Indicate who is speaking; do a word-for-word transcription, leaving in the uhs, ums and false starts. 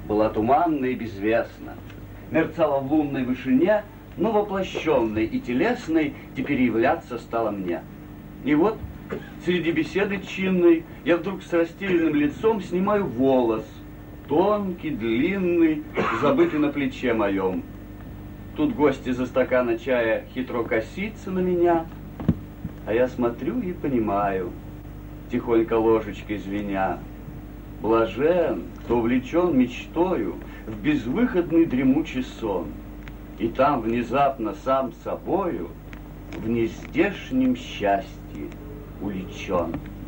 Speaker 1: была туманна и безвестна, мерцала в лунной вышине, но воплощенной и телесной теперь являться стала мне. И вот среди беседы чинной я вдруг с растерянным лицом снимаю волос, тонкий, длинный, забытый на плече моем. Тут гости за стакана чая хитро косится на меня, а я смотрю и понимаю, тихонько ложечкой звеня: блажен, кто увлечен мечтою в безвыходный дремучий сон, и там внезапно сам собою в нездешнем счастье уличен.